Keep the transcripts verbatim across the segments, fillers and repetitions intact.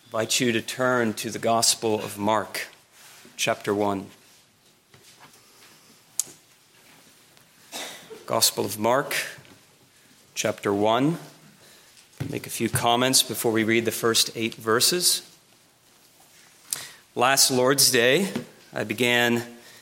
I invite you to turn to the Gospel of Mark, chapter one. Gospel of Mark, chapter one. Make a few comments before we read the first eight verses. Last Lord's Day, I began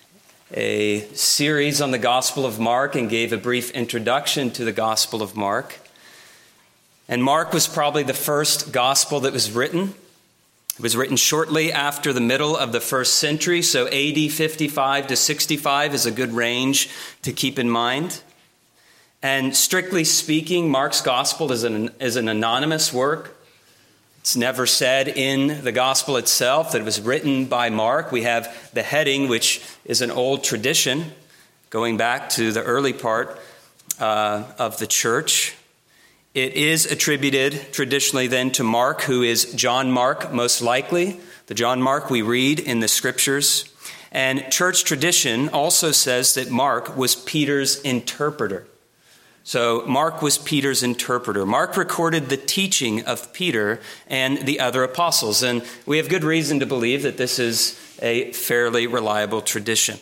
a series on the Gospel of Mark and gave a brief introduction to the Gospel of Mark. And Mark was probably the first gospel that was written. It was written shortly after the middle of the first century, so A D fifty-five to sixty-five is a good range to keep in mind. And strictly speaking, Mark's gospel is an, is an anonymous work. It's never said in the gospel itself that it was written by Mark. We have the heading, which is an old tradition, going back to the early part uh, of the church. It is attributed traditionally then to Mark, who is John Mark, most likely, the John Mark we read in the scriptures. And church tradition also says that Mark was Peter's interpreter. So Mark was Peter's interpreter. Mark recorded the teaching of Peter and the other apostles. And we have good reason to believe that this is a fairly reliable tradition.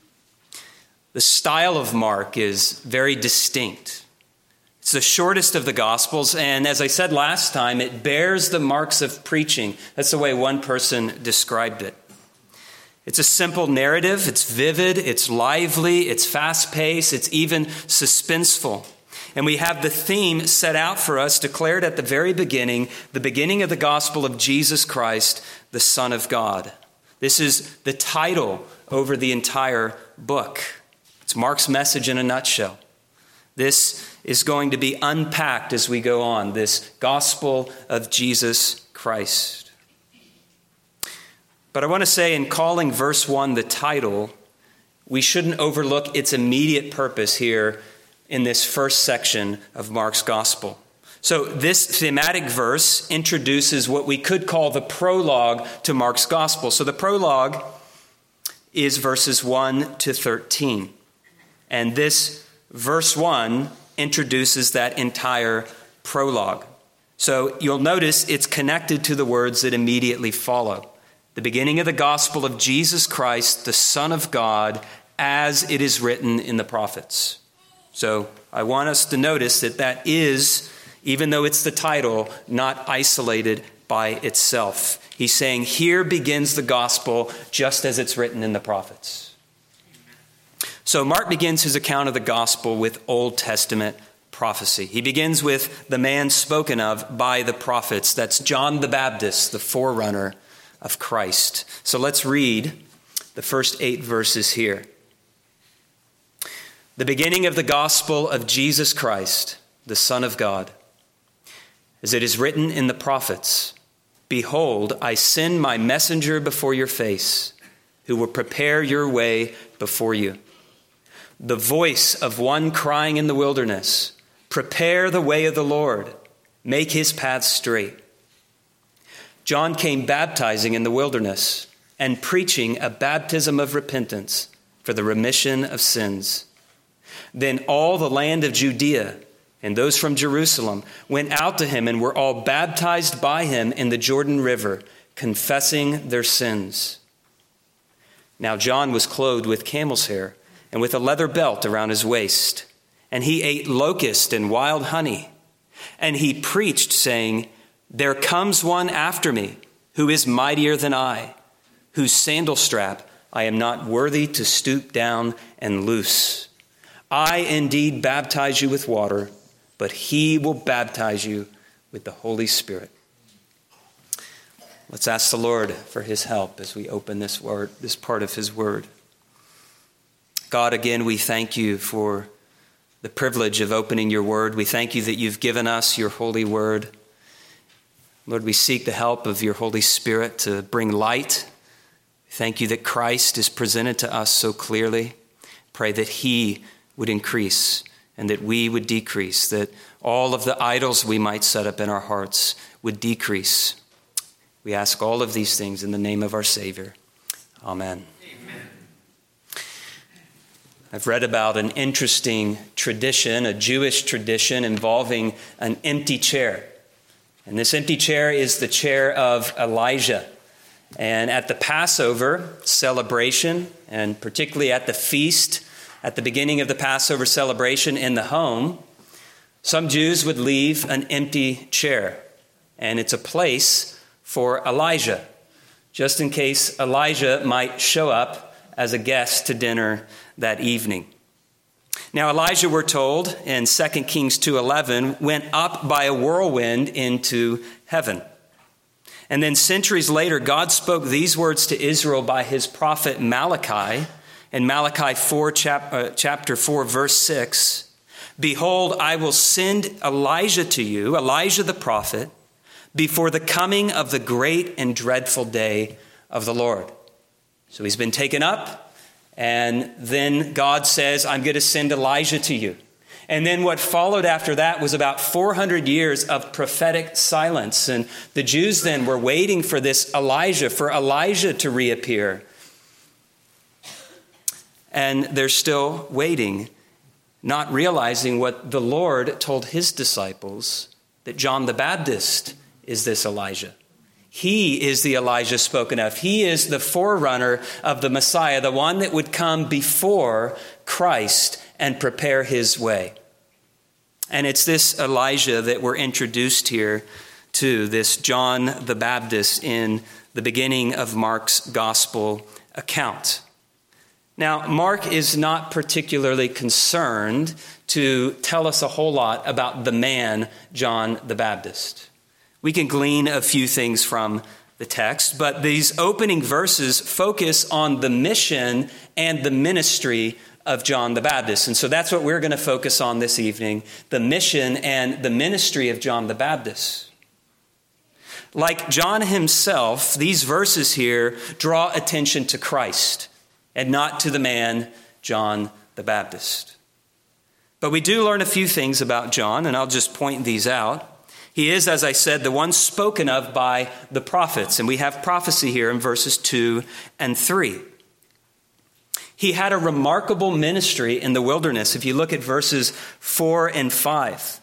The style of Mark is very distinct. It's the shortest of the Gospels, and as I said last time, it bears the marks of preaching. That's the way one person described it. It's a simple narrative, it's vivid, it's lively, it's fast-paced, it's even suspenseful. And we have the theme set out for us, declared at the very beginning, the beginning of the gospel of Jesus Christ, the Son of God. This is the title over the entire book. It's Mark's message in a nutshell. This is going to be unpacked as we go on, this gospel of Jesus Christ. But I want to say, in calling verse one the title, we shouldn't overlook its immediate purpose here in this first section of Mark's gospel. So this thematic verse introduces what we could call the prologue to Mark's gospel. So the prologue is verses one to thirteen. And this verse one introduces that entire prologue. So you'll notice it's connected to the words that immediately follow. The beginning of the gospel of Jesus Christ, the Son of God, as it is written in the prophets. So I want us to notice that that is, even though it's the title, not isolated by itself. He's saying, here begins the gospel just as it's written in the prophets. So Mark begins his account of the gospel with Old Testament prophecy. He begins with the man spoken of by the prophets. That's John the Baptist, the forerunner of Christ. So let's read the first eight verses here. The beginning of the gospel of Jesus Christ, the Son of God. As it is written in the prophets, behold, I send my messenger before your face, who will prepare your way before you. The voice of one crying in the wilderness, prepare the way of the Lord, make his paths straight. John came baptizing in the wilderness and preaching a baptism of repentance for the remission of sins. Then all the land of Judea and those from Jerusalem went out to him and were all baptized by him in the Jordan River, confessing their sins. Now John was clothed with camel's hair and with a leather belt around his waist. And he ate locust and wild honey. And he preached, saying, there comes one after me, who is mightier than I, whose sandal strap I am not worthy to stoop down and loose. I indeed baptize you with water, but he will baptize you with the Holy Spirit. Let's ask the Lord for his help as we open this word, this part of his word. God, again, we thank you for the privilege of opening your word. We thank you that you've given us your holy word. Lord, we seek the help of your Holy Spirit to bring light. Thank you that Christ is presented to us so clearly. Pray that he would increase and that we would decrease, that all of the idols we might set up in our hearts would decrease. We ask all of these things in the name of our Savior. Amen. I've read about an interesting tradition, a Jewish tradition involving an empty chair. And this empty chair is the chair of Elijah. And at the Passover celebration, and particularly at the feast, at the beginning of the Passover celebration in the home, some Jews would leave an empty chair. And it's a place for Elijah, just in case Elijah might show up as a guest to dinner that evening. Now, Elijah, we're told in Second Kings two eleven, went up by a whirlwind into heaven. And then centuries later, God spoke these words to Israel by his prophet Malachi. In Malachi four, chap, uh, chapter four, verse six, "Behold, I will send Elijah to you, Elijah the prophet, before the coming of the great and dreadful day of the Lord." So he's been taken up, and then God says, "I'm going to send Elijah to you." And then what followed after that was about four hundred years of prophetic silence. And the Jews then were waiting for this Elijah, for Elijah to reappear. And they're still waiting, not realizing what the Lord told his disciples, that John the Baptist is this Elijah. He is the Elijah spoken of. He is the forerunner of the Messiah, the one that would come before Christ and prepare his way. And it's this Elijah that we're introduced here to, this John the Baptist in the beginning of Mark's gospel account. Now, Mark is not particularly concerned to tell us a whole lot about the man, John the Baptist. We can glean a few things from the text, but these opening verses focus on the mission and the ministry of John the Baptist. And so that's what we're going to focus on this evening, the mission and the ministry of John the Baptist. Like John himself, these verses here draw attention to Christ and not to the man, John the Baptist. But we do learn a few things about John, and I'll just point these out. He is, as I said, the one spoken of by the prophets, and we have prophecy here in verses two and three. He had a remarkable ministry in the wilderness. If you look at verses four and five,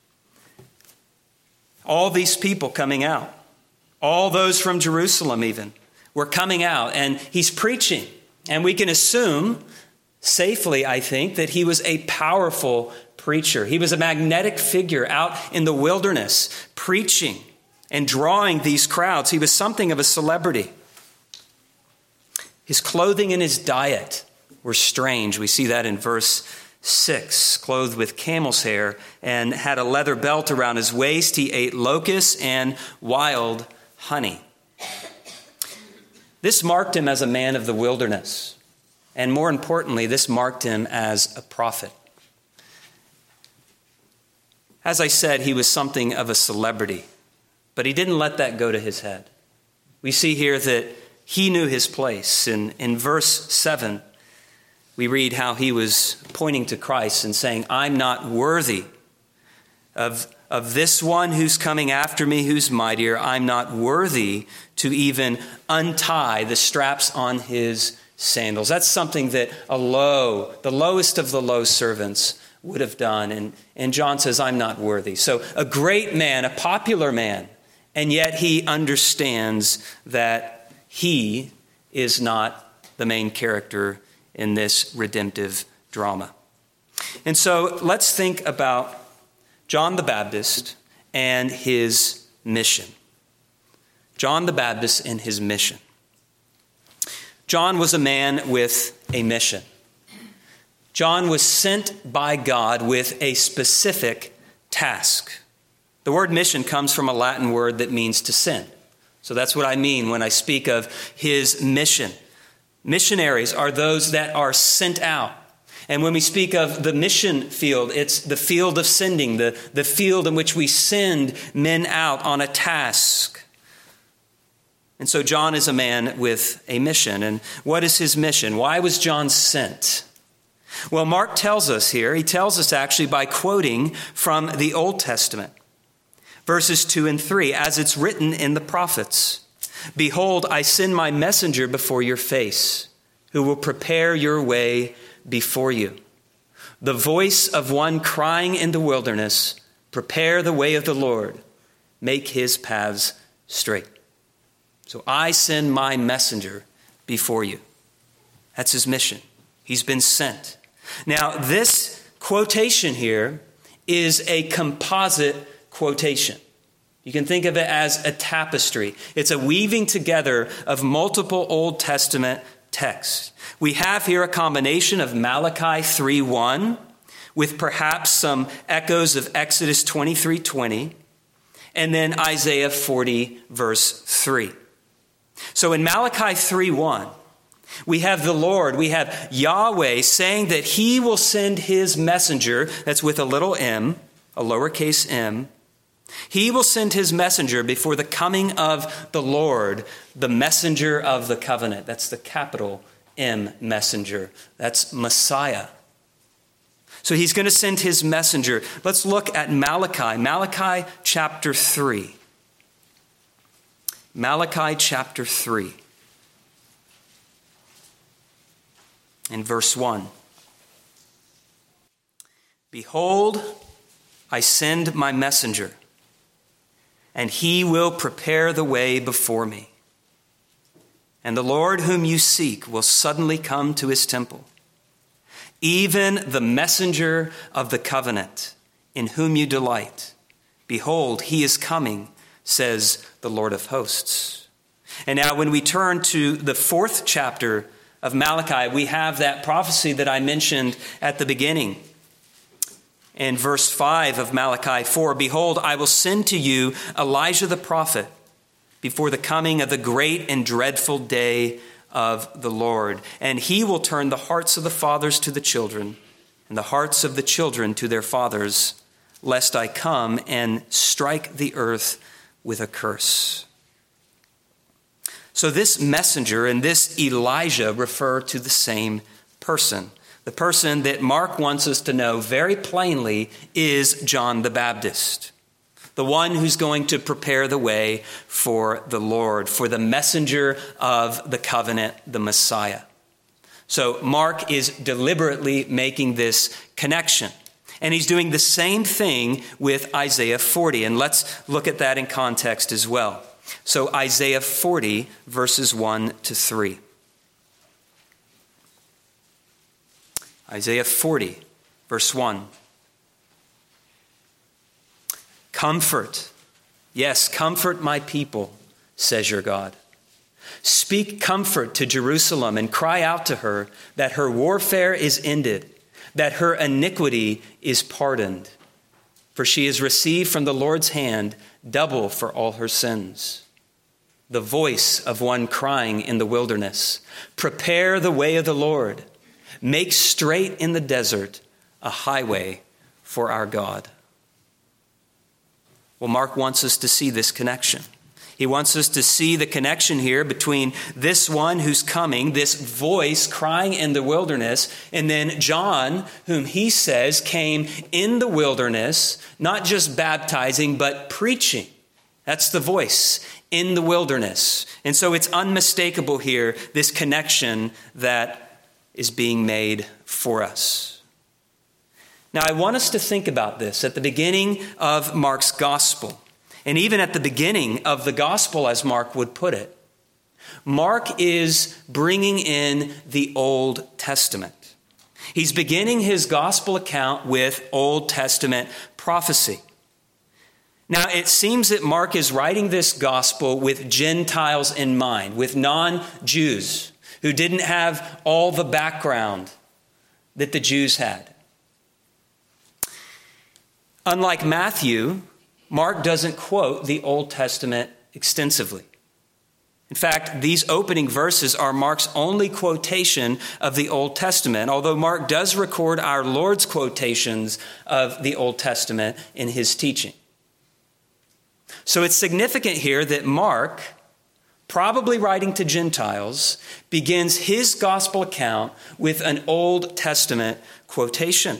all these people coming out, all those from Jerusalem even, were coming out, and he's preaching. And we can assume safely, I think, that he was a powerful preacher. He was a magnetic figure out in the wilderness, preaching and drawing these crowds. He was something of a celebrity. His clothing and his diet were strange. We see that in verse six, clothed with camel's hair and had a leather belt around his waist. He ate locusts and wild honey. This marked him as a man of the wilderness. And more importantly, this marked him as a prophet. As I said, he was something of a celebrity, but he didn't let that go to his head. We see here that he knew his place. In, in verse seven, we read how he was pointing to Christ and saying, "I'm not worthy of, of this one who's coming after me, who's mightier. I'm not worthy to even untie the straps on his sandals." That's something that a low, the lowest of the low servants would have done. And, and John says, "I'm not worthy." So a great man, a popular man, and yet he understands that he is not the main character in this redemptive drama. And so let's think about John the Baptist and his mission. John the Baptist and his mission. John was a man with a mission. John was sent by God with a specific task. The word mission comes from a Latin word that means to send. So that's what I mean when I speak of his mission. Missionaries are those that are sent out. And when we speak of the mission field, it's the field of sending, the, the field in which we send men out on a task. And so John is a man with a mission. And what is his mission? Why was John sent? Well, Mark tells us here, he tells us actually by quoting from the Old Testament. Verses two and three, as it's written in the prophets, "Behold, I send my messenger before your face, who will prepare your way before you. The voice of one crying in the wilderness, prepare the way of the Lord, make his paths straight. So I send my messenger before you. That's his mission. He's been sent. Now, this quotation here is a composite quotation. You can think of it as a tapestry. It's a weaving together of multiple Old Testament texts. We have here a combination of Malachi three one with perhaps some echoes of Exodus twenty-three twenty, and then Isaiah forty verse three. So in Malachi three one, we have the Lord, we have Yahweh saying that he will send his messenger, that's with a little m, a lowercase m. He will send his messenger before the coming of the Lord, the messenger of the covenant. That's the capital M messenger. That's Messiah. So he's going to send his messenger. Let's look at Malachi, Malachi chapter three. Malachi chapter three. In verse one. Behold, I send my messenger, and he will prepare the way before me. And the Lord whom you seek will suddenly come to his temple, even the messenger of the covenant, in whom you delight. Behold, he is coming, says the Lord of hosts. And now when we turn to the fourth chapter of Malachi, we have that prophecy that I mentioned at the beginning. In verse five of Malachi four, behold, I will send to you Elijah the prophet before the coming of the great and dreadful day of the Lord. And he will turn the hearts of the fathers to the children, and the hearts of the children to their fathers, lest I come and strike the earth with a curse. So this messenger and this Elijah refer to the same person. The person that Mark wants us to know very plainly is John the Baptist, the one who's going to prepare the way for the Lord, for the messenger of the covenant, the Messiah. So Mark is deliberately making this connection. And he's doing the same thing with Isaiah forty. And let's look at that in context as well. So Isaiah forty, verses one to three. Isaiah forty, verse one. Comfort, yes, comfort my people, says your God. Speak comfort to Jerusalem and cry out to her that her warfare is ended, that her iniquity is pardoned. For she has received from the Lord's hand double for all her sins. The voice of one crying in the wilderness, prepare the way of the Lord. Make straight in the desert a highway for our God. Well, Mark wants us to see this connection. He wants us to see the connection here between this one who's coming, this voice crying in the wilderness, and then John, whom he says came in the wilderness, not just baptizing, but preaching. That's the voice in the wilderness. And so it's unmistakable here, this connection that is being made for us. Now, I want us to think about this at the beginning of Mark's gospel, and even at the beginning of the gospel, as Mark would put it. Mark is bringing in the Old Testament. He's beginning his gospel account with Old Testament prophecy. Now, it seems that Mark is writing this gospel with Gentiles in mind, with non-Jews who didn't have all the background that the Jews had. Unlike Matthew, Mark doesn't quote the Old Testament extensively. In fact, these opening verses are Mark's only quotation of the Old Testament, although Mark does record our Lord's quotations of the Old Testament in his teaching. So it's significant here that Mark, probably writing to Gentiles, begins his gospel account with an Old Testament quotation.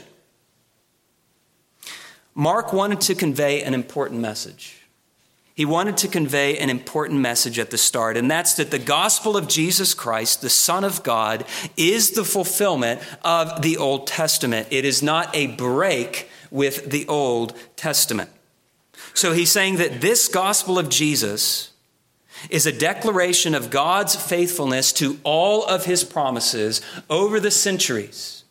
Mark wanted to convey an important message. He wanted to convey an important message at the start, and that's that the gospel of Jesus Christ, the Son of God, is the fulfillment of the Old Testament. It is not a break with the Old Testament. So he's saying that this gospel of Jesus is a declaration of God's faithfulness to all of his promises over the centuries.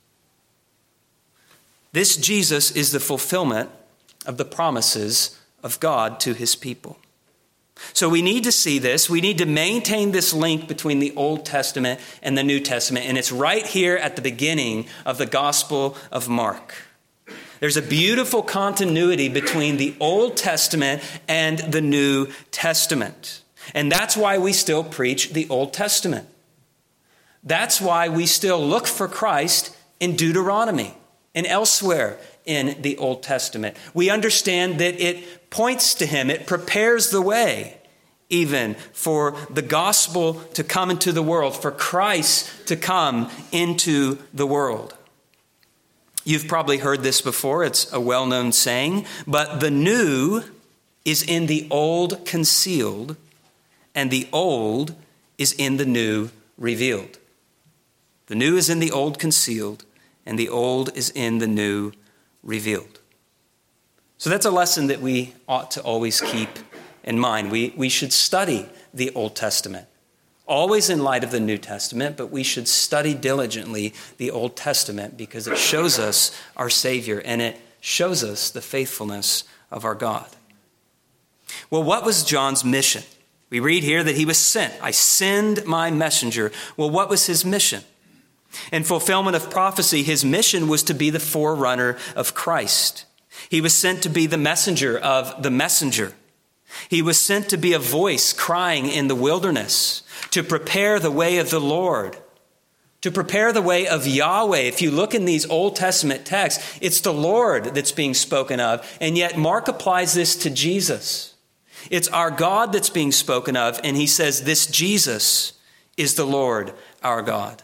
This Jesus is the fulfillment of the promises of God to his people. So we need to see this. We need to maintain this link between the Old Testament and the New Testament. And it's right here at the beginning of the Gospel of Mark. There's a beautiful continuity between the Old Testament and the New Testament. And that's why we still preach the Old Testament. That's why we still look for Christ in Deuteronomy and elsewhere in the Old Testament. We understand that it points to him. It prepares the way even for the gospel to come into the world, for Christ to come into the world. You've probably heard this before. It's a well-known saying, but the new is in the old concealed, and the old is in the new revealed. The new is in the old concealed, and the old is in the new revealed. So that's a lesson that we ought to always keep in mind. We, we should study the Old Testament, always in light of the New Testament, but we should study diligently the Old Testament because it shows us our Savior and it shows us the faithfulness of our God. Well, what was John's mission? We read here that he was sent. I send my messenger. Well, what was his mission? In fulfillment of prophecy, his mission was to be the forerunner of Christ. He was sent to be the messenger of the messenger. He was sent to be a voice crying in the wilderness, to prepare the way of the Lord, to prepare the way of Yahweh. If you look in these Old Testament texts, it's the Lord that's being spoken of, and yet Mark applies this to Jesus. It's our God that's being spoken of, and he says this Jesus is the Lord our God.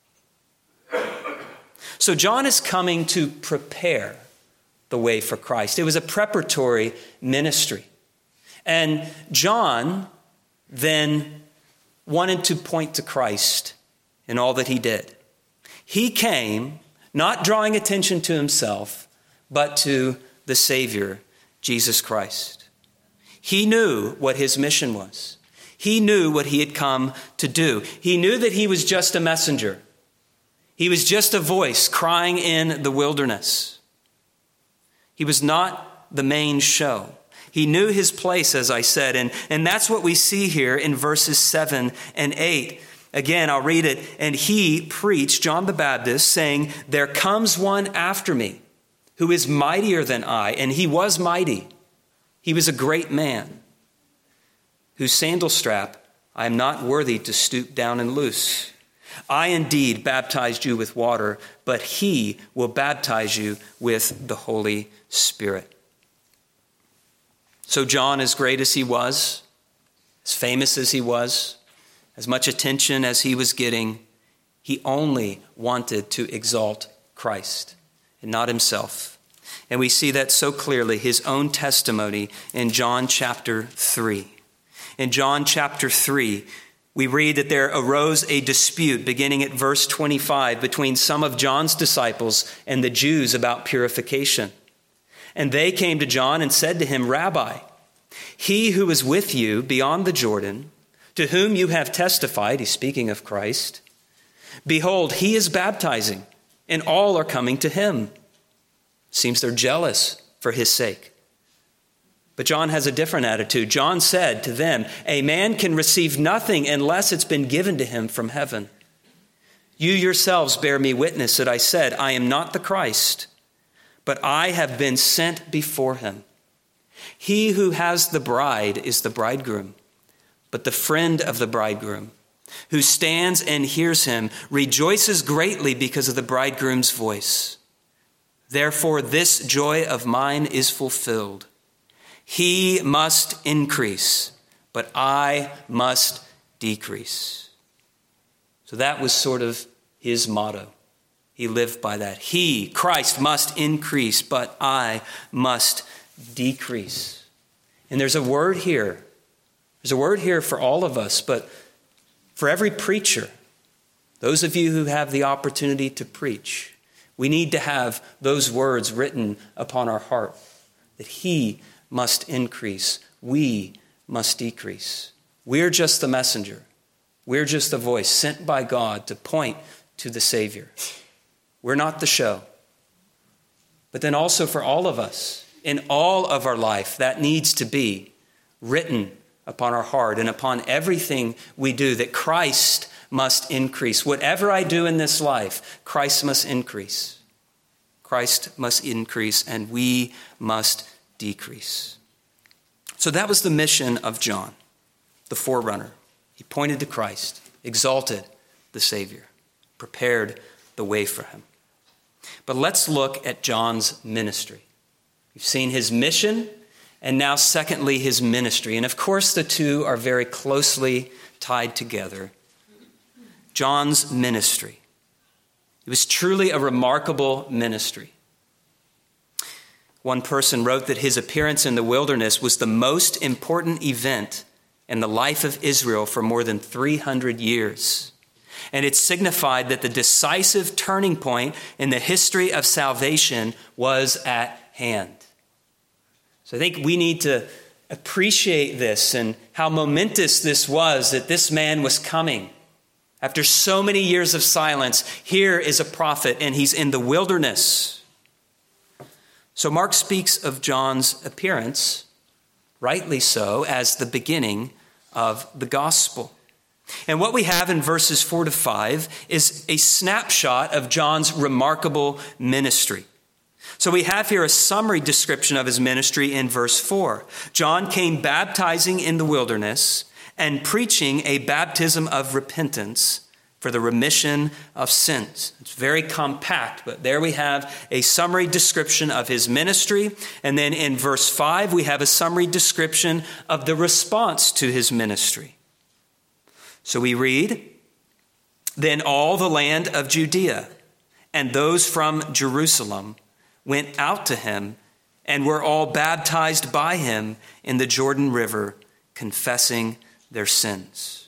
So John is coming to prepare the way for Christ. It was a preparatory ministry. And John then wanted to point to Christ in all that he did. He came not drawing attention to himself, but to the Savior, Jesus Christ. He knew what his mission was. He knew what he had come to do. He knew that he was just a messenger. He was just a voice crying in the wilderness. He was not the main show. He knew his place, as I said, and, and that's what we see here in verses seven and eight. Again, I'll read it. And he preached, John the Baptist, saying, there comes one after me who is mightier than I. And he was mighty. He was a great man, whose sandal strap I am not worthy to stoop down and loose. I indeed baptized you with water, but he will baptize you with the Holy Spirit. So John, as great as he was, as famous as he was, as much attention as he was getting, he only wanted to exalt Christ and not himself. And we see that so clearly, his own testimony in John chapter three. In John chapter three, we read that there arose a dispute beginning at verse twenty-five between some of John's disciples and the Jews about purification. And they came to John and said to him, Rabbi, he who is with you beyond the Jordan, to whom you have testified, he's speaking of Christ, behold, he is baptizing, and all are coming to him. Seems they're jealous for his sake. But John has a different attitude. John said to them, a man can receive nothing unless it's been given to him from heaven. You yourselves bear me witness that I said, I am not the Christ, but I have been sent before him. He who has the bride is the bridegroom, but the friend of the bridegroom, who stands and hears him, rejoices greatly because of the bridegroom's voice. Therefore, this joy of mine is fulfilled. He must increase, but I must decrease. So that was sort of his motto. He lived by that. He, Christ, must increase, but I must decrease. And there's a word here. There's a word here for all of us, but for every preacher, those of you who have the opportunity to preach, we need to have those words written upon our heart, that he must increase. We must decrease. We're just the messenger. We're just the voice sent by God to point to the Savior. We're not the show. But then also for all of us, in all of our life, that needs to be written upon our heart and upon everything we do, that Christ must increase. Whatever I do in this life, Christ must increase. Christ must increase, and we must decrease. So that was the mission of John, the forerunner. He pointed to Christ, exalted the Savior, prepared the way for him. But let's look at John's ministry. We've seen his mission, and now secondly, his ministry. And of course, the two are very closely tied together. John's ministry. It was truly a remarkable ministry. One person wrote that his appearance in the wilderness was the most important event in the life of Israel for more than three hundred years. And it signified that the decisive turning point in the history of salvation was at hand. So I think we need to appreciate this and how momentous this was, that this man was coming. After so many years of silence, here is a prophet, and he's in the wilderness. So Mark speaks of John's appearance, rightly so, as the beginning of the gospel. And what we have in verses four to five is a snapshot of John's remarkable ministry. So we have here a summary description of his ministry in verse four. John came baptizing in the wilderness and preaching a baptism of repentance for the remission of sins. It's very compact, but there we have a summary description of his ministry. And then in verse five, we have a summary description of the response to his ministry. So we read, "Then all the land of Judea and those from Jerusalem went out to him and were all baptized by him in the Jordan River, confessing their sins."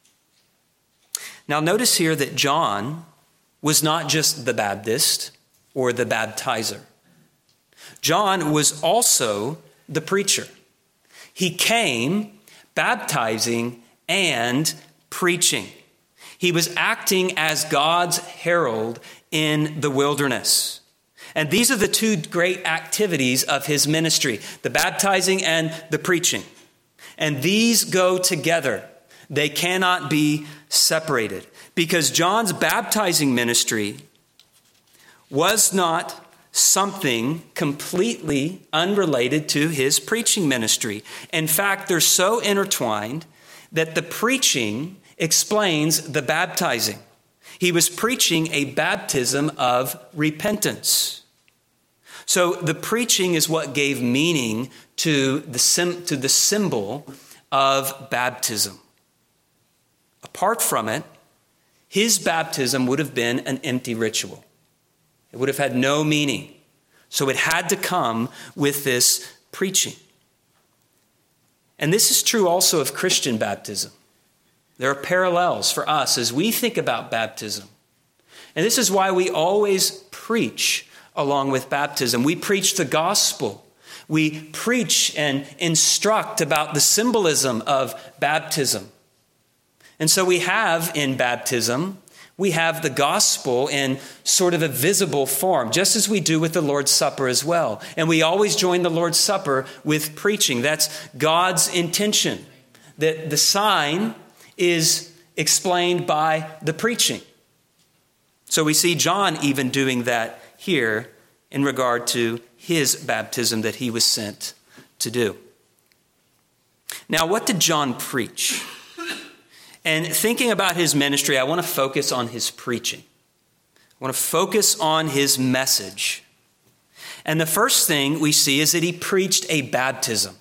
Now notice here that John was not just the Baptist or the baptizer. John was also the preacher. He came baptizing and preaching. He was acting as God's herald in the wilderness. And these are the two great activities of his ministry, the baptizing and the preaching. And these go together. They cannot be separated, because John's baptizing ministry was not something completely unrelated to his preaching ministry. In fact, they're so intertwined that the preaching explains the baptizing. He was preaching a baptism of repentance. So the preaching is what gave meaning to the sim- to the symbol of baptism. Apart from it, his baptism would have been an empty ritual. It would have had no meaning. So it had to come with this preaching. And this is true also of Christian baptism. There are parallels for us as we think about baptism. And this is why we always preach along with baptism. We preach the gospel. We preach and instruct about the symbolism of baptism. And so we have in baptism, we have the gospel in sort of a visible form, just as we do with the Lord's Supper as well. And we always join the Lord's Supper with preaching. That's God's intention, that the sign is explained by the preaching. So we see John even doing that here in regard to his baptism that he was sent to do. Now, what did John preach? And thinking about his ministry, I want to focus on his preaching. I want to focus on his message. And the first thing we see is that he preached a baptism.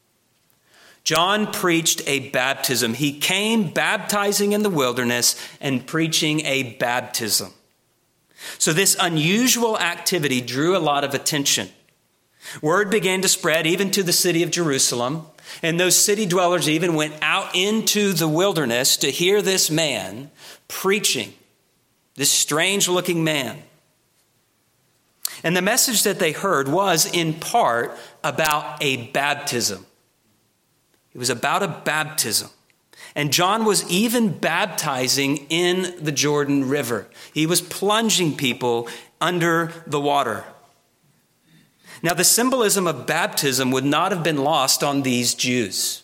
John preached a baptism. He came baptizing in the wilderness and preaching a baptism. So this unusual activity drew a lot of attention. Word began to spread even to the city of Jerusalem. And those city dwellers even went out into the wilderness to hear this man preaching, this strange-looking man. And the message that they heard was in part about a baptism. It was about a baptism. And John was even baptizing in the Jordan River. He was plunging people under the water. Now, the symbolism of baptism would not have been lost on these Jews.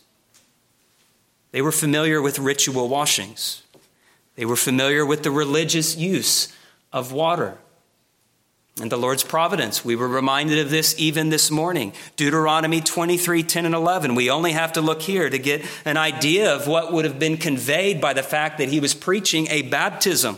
They were familiar with ritual washings. They were familiar with the religious use of water. And the Lord's providence, we were reminded of this even this morning. Deuteronomy twenty-three, ten and eleven. We only have to look here to get an idea of what would have been conveyed by the fact that he was preaching a baptism.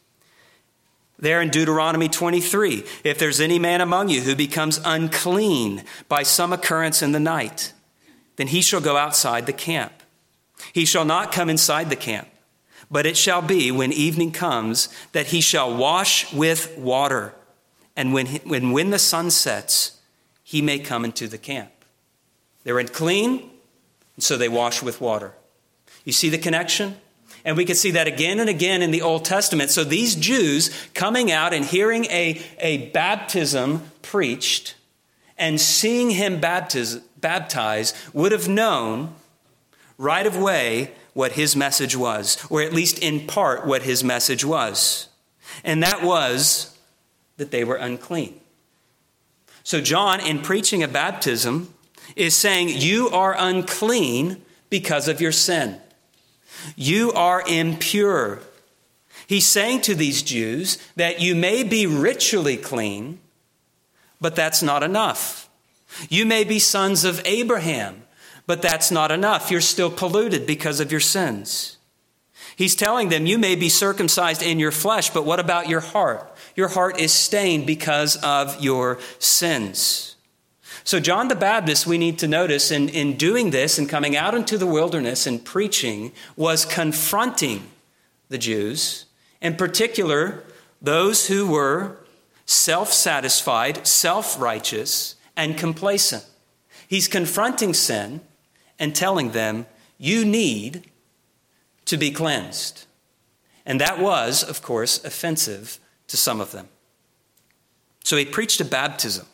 There in Deuteronomy twenty-three, if there's any man among you who becomes unclean by some occurrence in the night, then he shall go outside the camp. He shall not come inside the camp, but it shall be when evening comes that he shall wash with water. And when, he, when, when the sun sets, he may come into the camp. They're unclean, and so they wash with water. You see the connection? And we can see that again and again in the Old Testament. So these Jews coming out and hearing a, a baptism preached and seeing him baptize, baptize would have known right away what his message was, or at least in part what his message was. And that was that they were unclean. So John, in preaching a baptism, is saying you are unclean because of your sin. You are impure. He's saying to these Jews that you may be ritually clean, but that's not enough. You may be sons of Abraham, but that's not enough. You're still polluted because of your sins. He's telling them you may be circumcised in your flesh, but what about your heart? Your heart is stained because of your sins. So John the Baptist, we need to notice, in, in doing this and coming out into the wilderness and preaching, was confronting the Jews, in particular, those who were self-satisfied, self-righteous, and complacent. He's confronting sin and telling them, you need to be cleansed. And that was, of course, offensive to some of them. So he preached a baptism.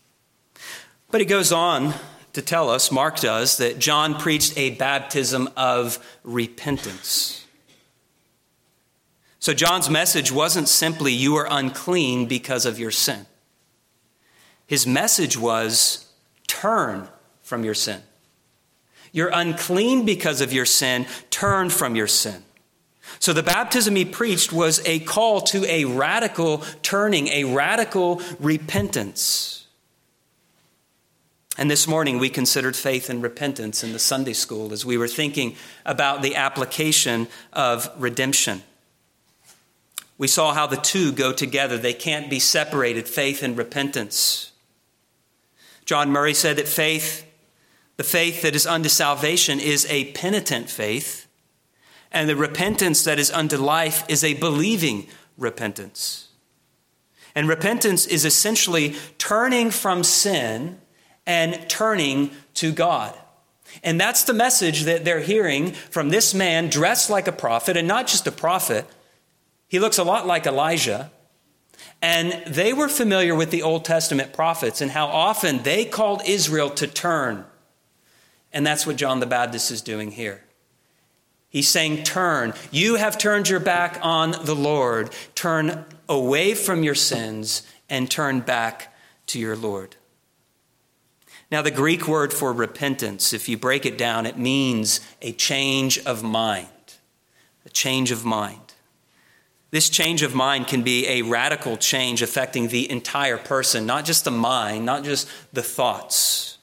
But he goes on to tell us, Mark does, that John preached a baptism of repentance. So John's message wasn't simply, you are unclean because of your sin. His message was, turn from your sin. You're unclean because of your sin. Turn from your sin. So the baptism he preached was a call to a radical turning, a radical repentance. And this morning we considered faith and repentance in the Sunday school as we were thinking about the application of redemption. We saw how the two go together. They can't be separated, faith and repentance. John Murray said that faith, the faith that is unto salvation, is a penitent faith, and the repentance that is unto life is a believing repentance. And repentance is essentially turning from sin and turning to God. And that's the message that they're hearing from this man dressed like a prophet, and not just a prophet. He looks a lot like Elijah. And they were familiar with the Old Testament prophets and how often they called Israel to turn. And that's what John the Baptist is doing here. He's saying, turn. You have turned your back on the Lord. Turn away from your sins and turn back to your Lord. Now, the Greek word for repentance, if you break it down, it means a change of mind. A change of mind. This change of mind can be a radical change affecting the entire person, not just the mind, not just the thoughts.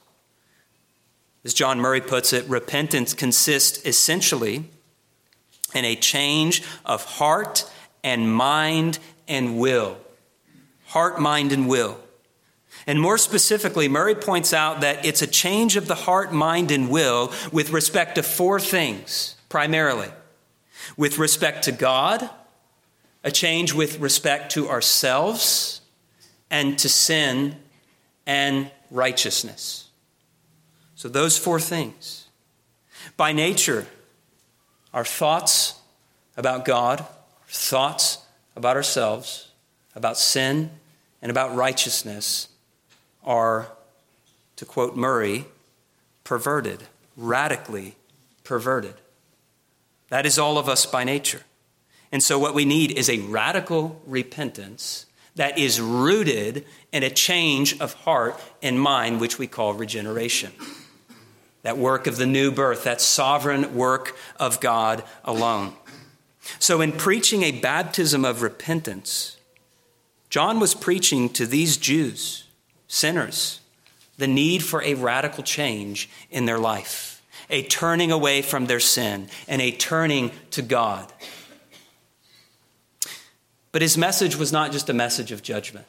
As John Murray puts it, repentance consists essentially in a change of heart and mind and will. Heart, mind, and will. And more specifically, Murray points out that it's a change of the heart, mind, and will with respect to four things, primarily. With respect to God, a change with respect to ourselves, and to sin and righteousness. So those four things. By nature, our thoughts about God, thoughts about ourselves, about sin and about righteousness are, to quote Murray, perverted, radically perverted. That is all of us by nature. And so what we need is a radical repentance that is rooted in a change of heart and mind, which we call regeneration. That work of the new birth, that sovereign work of God alone. So in preaching a baptism of repentance, John was preaching to these Jews, sinners, the need for a radical change in their life, a turning away from their sin and a turning to God. But his message was not just a message of judgment.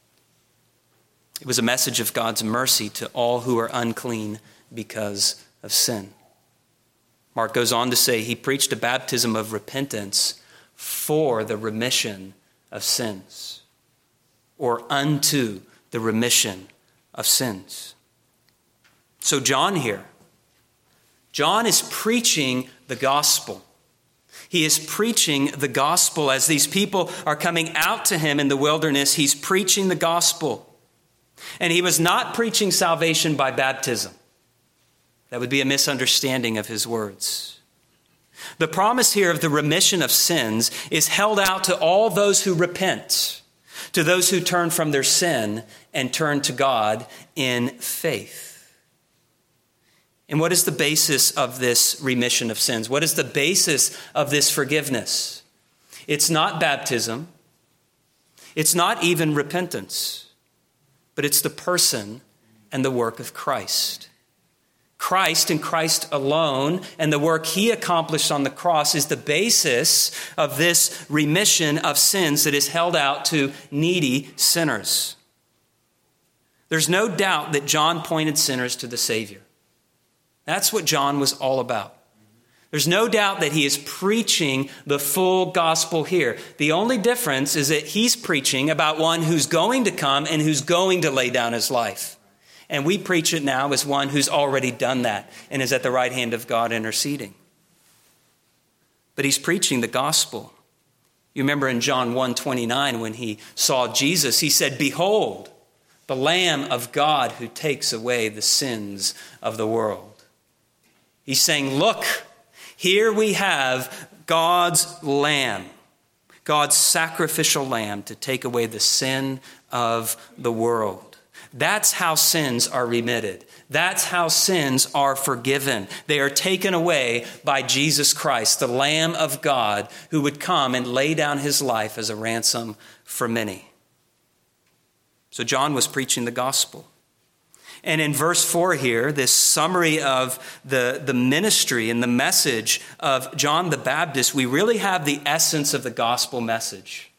It was a message of God's mercy to all who are unclean because of sin. Mark goes on to say he preached a baptism of repentance for the remission of sins, or unto the remission of sins. So John here, John is preaching the gospel. He is preaching the gospel as these people are coming out to him in the wilderness. He's preaching the gospel. And he was not preaching salvation by baptism. That would be a misunderstanding of his words. The promise here of the remission of sins is held out to all those who repent, to those who turn from their sin and turn to God in faith. And what is the basis of this remission of sins? What is the basis of this forgiveness? It's not baptism. It's not even repentance. But it's the person and the work of Christ. Christ and Christ alone and the work he accomplished on the cross is the basis of this remission of sins that is held out to needy sinners. There's no doubt that John pointed sinners to the Savior. That's what John was all about. There's no doubt that he is preaching the full gospel here. The only difference is that he's preaching about one who's going to come and who's going to lay down his life. And we preach it now as one who's already done that and is at the right hand of God interceding. But he's preaching the gospel. You remember in John one twenty-nine when he saw Jesus, he said, "Behold, the Lamb of God who takes away the sins of the world." He's saying, look, here we have God's Lamb, God's sacrificial lamb to take away the sin of the world. That's how sins are remitted. That's how sins are forgiven. They are taken away by Jesus Christ, the Lamb of God, who would come and lay down his life as a ransom for many. So John was preaching the gospel. And in verse four here, this summary of the, the ministry and the message of John the Baptist, we really have the essence of the gospel message.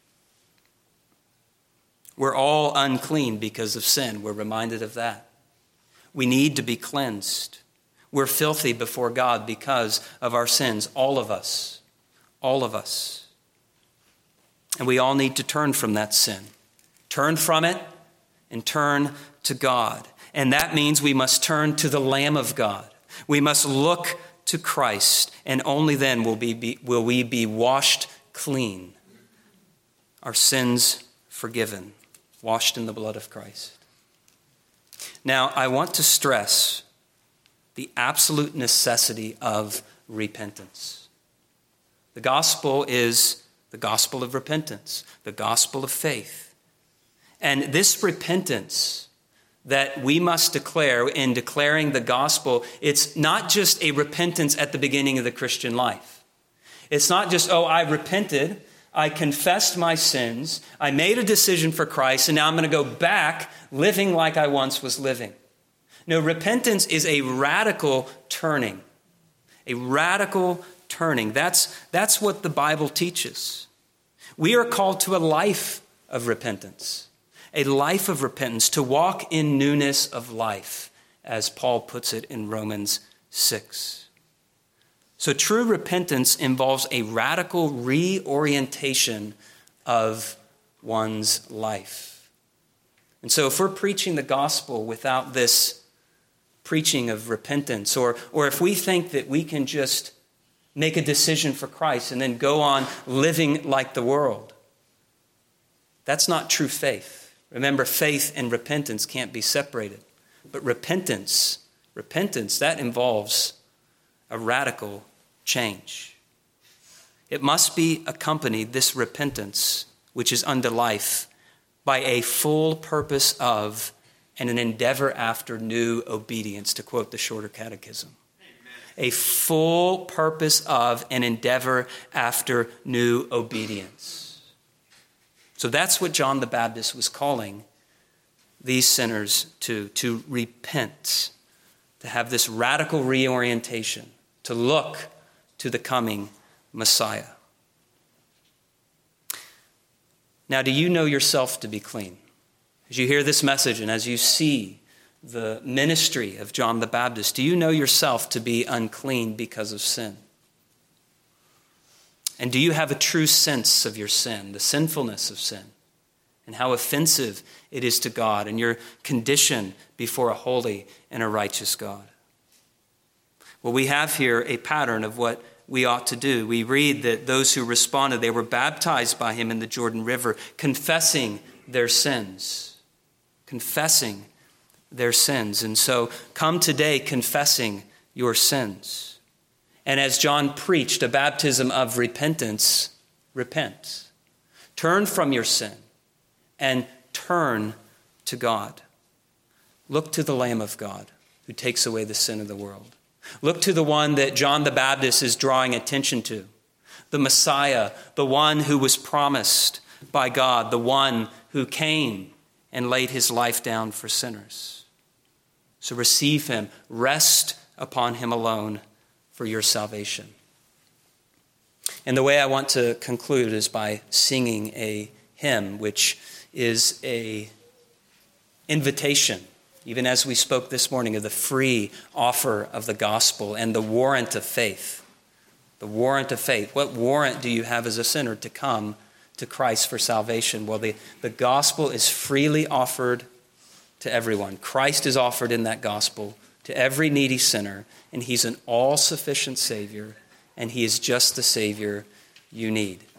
We're all unclean because of sin. We're reminded of that. We need to be cleansed. We're filthy before God because of our sins. All of us. All of us. And we all need to turn from that sin. Turn from it and turn to God. And that means we must turn to the Lamb of God. We must look to Christ, and only then will, be, be, will we be washed clean, our sins forgiven, washed in the blood of Christ. Now, I want to stress the absolute necessity of repentance. The gospel is the gospel of repentance, the gospel of faith. And this repentance that we must declare in declaring the gospel, it's not just a repentance at the beginning of the Christian life. It's not just, oh, I repented, I confessed my sins, I made a decision for Christ, and now I'm going to go back living like I once was living. No, repentance is a radical turning, a radical turning. That's, that's what the Bible teaches. We are called to a life of repentance. A life of repentance, to walk in newness of life, as Paul puts it in Romans six. So true repentance involves a radical reorientation of one's life. And so if we're preaching the gospel without this preaching of repentance, or, or if we think that we can just make a decision for Christ and then go on living like the world, that's not true faith. Remember, faith and repentance can't be separated. But repentance, repentance, that involves a radical change. It must be accompanied, this repentance, which is unto life, by a full purpose of and an endeavor after new obedience, to quote the Shorter Catechism. Amen. A full purpose of and endeavor after new obedience. So that's what John the Baptist was calling these sinners to, to repent, to have this radical reorientation, to look to the coming Messiah. Now, do you know yourself to be clean? As you hear this message and as you see the ministry of John the Baptist, do you know yourself to be unclean because of sin? And do you have a true sense of your sin, the sinfulness of sin, and how offensive it is to God and your condition before a holy and a righteous God? Well, we have here a pattern of what we ought to do. We read that those who responded, they were baptized by him in the Jordan River, confessing their sins. Confessing their sins. And so come today confessing your sins. And as John preached, a baptism of repentance, repent. Turn from your sin and turn to God. Look to the Lamb of God who takes away the sin of the world. Look to the one that John the Baptist is drawing attention to, the Messiah, the one who was promised by God, the one who came and laid his life down for sinners. So receive him, rest upon him alone for your salvation. And the way I want to conclude is by singing a hymn, which is a invitation, even as we spoke this morning of the free offer of the gospel and the warrant of faith. The warrant of faith. What warrant do you have as a sinner to come to Christ for salvation? Well, the, the gospel is freely offered to everyone. Christ is offered in that gospel to every needy sinner, and he's an all-sufficient Savior, and he is just the Savior you need.